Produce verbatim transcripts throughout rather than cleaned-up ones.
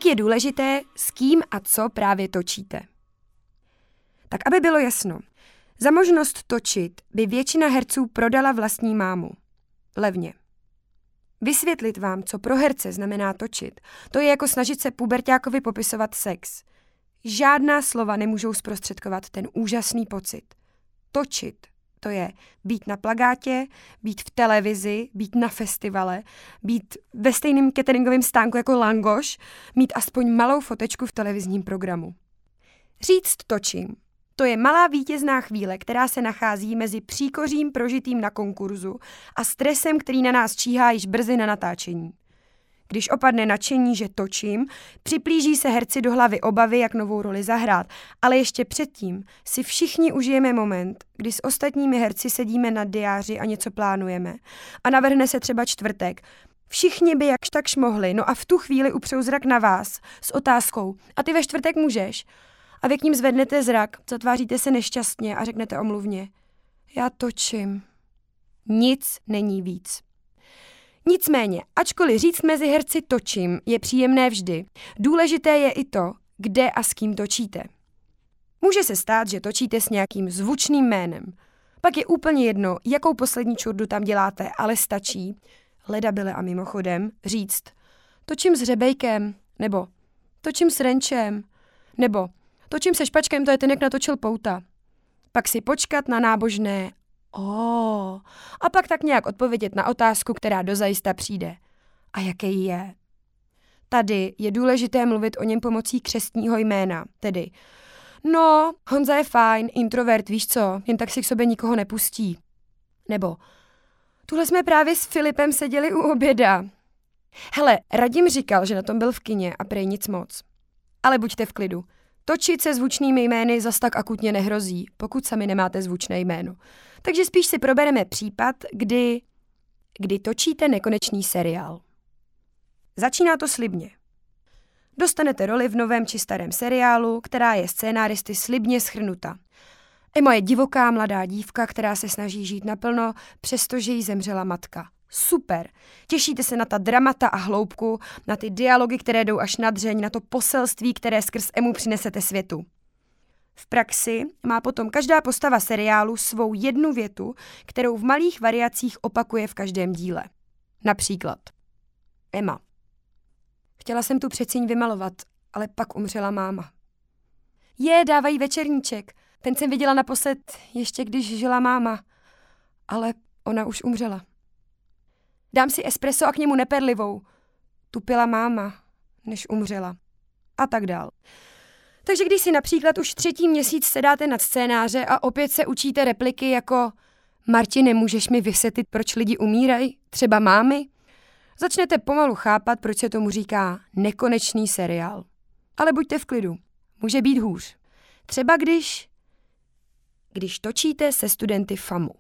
je důležité, s kým a co právě točíte. Tak aby bylo jasno, za možnost točit by většina herců prodala vlastní mámu. Levně. Vysvětlit vám, co pro herce znamená točit, to je jako snažit se puberťákovi popisovat sex. Žádná slova nemůžou zprostředkovat ten úžasný pocit. Točit, to je být na plakátě, být v televizi, být na festivale, být ve stejném cateringovém stánku jako langoš, mít aspoň malou fotečku v televizním programu. Říct točím, to je malá vítězná chvíle, která se nachází mezi příkořím prožitým na konkurzu a stresem, který na nás číhá již brzy na natáčení. Když opadne nadšení, že točím, připlíží se herci do hlavy obavy, jak novou roli zahrát, ale ještě předtím si všichni užijeme moment, kdy s ostatními herci sedíme na diáři a něco plánujeme a navrhne se třeba čtvrtek. Všichni by jakž takž mohli, no a v tu chvíli upřou zrak na vás s otázkou: a ty ve čtvrtek můžeš? A vy k ním zvednete zrak, zatváříte se nešťastně a řeknete omluvně: já točím. Nic není víc. Nicméně, ačkoliv říct mezi herci točím je příjemné vždy, důležité je i to, kde a s kým točíte. Může se stát, že točíte s nějakým zvučným jménem. Pak je úplně jedno, jakou poslední čurdu tam děláte, ale stačí, ledabyle a mimochodem, říct: točím s Řebejkem, nebo točím s Renčem, nebo točím se Špačkem, to je ten, jak natočil Pouta. Pak si počkat na nábožné Oh. A pak tak nějak odpovědět na otázku, která dozajista přijde. A jaký je? Tady je důležité mluvit o něm pomocí křestního jména, tedy no, Honza je fajn, introvert, víš co, jen tak si k sobě nikoho nepustí. Nebo tuhle jsme právě s Filipem seděli u oběda. Hele, Radim říkal, že na tom byl v kině a prej nic moc. Ale buďte v klidu. Točit se zvučnými jmény zas tak akutně nehrozí, pokud sami nemáte zvučné jméno. Takže spíš si probereme případ, kdy, kdy točíte nekonečný seriál. Začíná to slibně. Dostanete roli v novém či starém seriálu, která je scénáristy slibně shrnuta. Emma je divoká mladá dívka, která se snaží žít naplno, přestože jí zemřela matka. Super. Těšíte se na ta dramata a hloubku, na ty dialogy, které jdou až na dřeň, na to poselství, které skrz Emu přinesete světu. V praxi má potom každá postava seriálu svou jednu větu, kterou v malých variacích opakuje v každém díle. Například: Emma. Chtěla jsem tu přecíň vymalovat, ale pak umřela máma. Je, dávají večerníček. Ten jsem viděla naposled ještě když žila máma. Ale ona už umřela. Dám si espresso a k němu neperlivou. Tu pila máma, než umřela. A tak dál. Takže když si například už třetí měsíc sedáte nad scénáře a opět se učíte repliky jako: Martine, můžeš mi vysvětlit, proč lidi umírají? Třeba mámy? Začnete pomalu chápat, proč se tomu říká nekonečný seriál. Ale buďte v klidu. Může být hůř. Třeba když... Když točíte se studenty FAMu.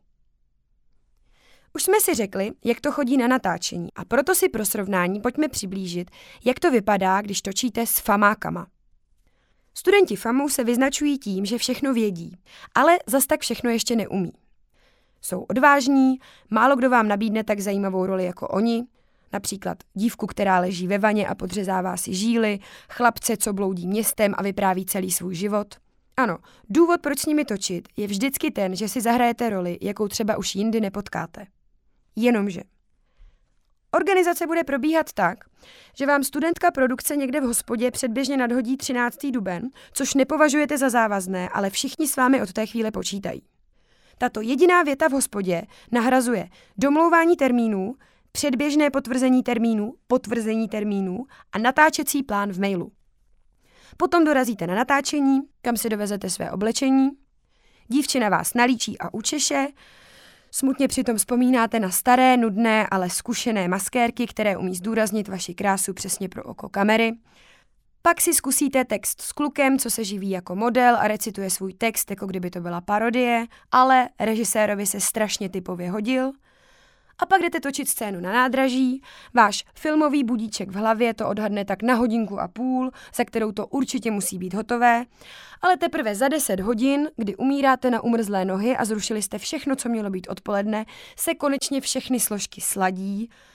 Už jsme si řekli, jak to chodí na natáčení, a proto si pro srovnání pojďme přiblížit, jak to vypadá, když točíte s famákama. Studenti FAMu se vyznačují tím, že všechno vědí, ale zas tak všechno ještě neumí. Jsou odvážní, málo kdo vám nabídne tak zajímavou roli jako oni, například dívku, která leží ve vaně a podřezává si žíly, chlapce, co bloudí městem a vypráví celý svůj život. Ano, důvod, proč s nimi točit, je vždycky ten, že si zahrajete roli, jakou třeba už jindy nepotkáte. Jenomže organizace bude probíhat tak, že vám studentka produkce někde v hospodě předběžně nadhodí třináctý duben, což nepovažujete za závazné, ale všichni s vámi od té chvíle počítají. Tato jediná věta v hospodě nahrazuje domlouvání termínů, předběžné potvrzení termínů, potvrzení termínů a natáčecí plán v mailu. Potom dorazíte na natáčení, kam si dovezete své oblečení, dívčina vás nalíčí a učeše, smutně přitom vzpomínáte na staré, nudné, ale zkušené maskérky, které umí zdůraznit vaši krásu přesně pro oko kamery. Pak si zkusíte text s klukem, co se živí jako model a recituje svůj text, jako kdyby to byla parodie, ale režisérovi se strašně typově hodil. A pak jdete točit scénu na nádraží, váš filmový budíček v hlavě to odhadne tak na hodinku a půl, za kterou to určitě musí být hotové, ale teprve za deset hodin, kdy umíráte na umrzlé nohy a zrušili jste všechno, co mělo být odpoledne, se konečně všechny složky sladí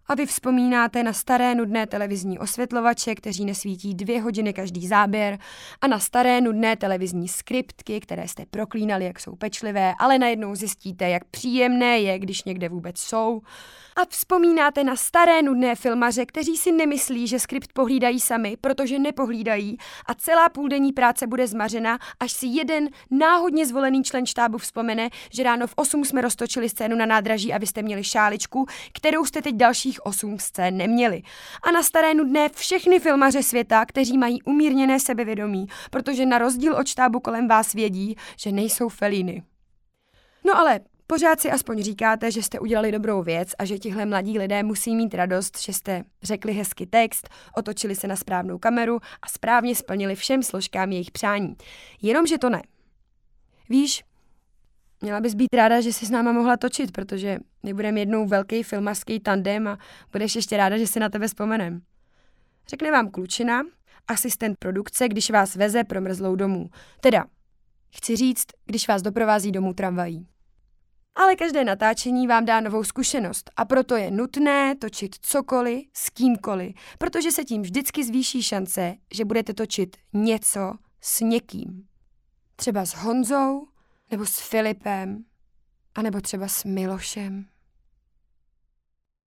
A vy vzpomínáte na staré nudné televizní osvětlovače, kteří nesvítí dvě hodiny každý záběr, a na staré nudné televizní skriptky, které jste proklínali, jak jsou pečlivé, ale najednou zjistíte, jak příjemné je, když někde vůbec jsou. A vzpomínáte na staré nudné filmaře, kteří si nemyslí, že skript pohlídají sami, protože nepohlídají, a celá půldenní práce bude zmařena, až si jeden náhodně zvolený člen štábu vzpomene, že ráno v osm jsme roztočili scénu na nádraží a vy jste měli šáličku, kterou jste teď dalších osm scén neměli. A na staré nudné všechny filmaře světa, kteří mají umírněné sebevědomí, protože na rozdíl od štábu kolem vás vědí, že nejsou Fellini. No ale pořád si aspoň říkáte, že jste udělali dobrou věc a že tihle mladí lidé musí mít radost, že jste řekli hezky text, otočili se na správnou kameru a správně splnili všem složkám jejich přání. Jenomže to ne. Víš, měla bys být ráda, že jsi s náma mohla točit, protože my budeme jednou velký filmařský tandem a budeš ještě ráda, že si na tebe vzpomenem. Řekne vám klučina, asistent produkce, když vás veze promrzlou domů. Teda, chci říct, když vás doprovází domů tramvají. Ale každé natáčení vám dá novou zkušenost a proto je nutné točit cokoliv s kýmkoliv, protože se tím vždycky zvýší šance, že budete točit něco s někým. Třeba s Honzou, nebo s Filipem, anebo třeba s Milošem.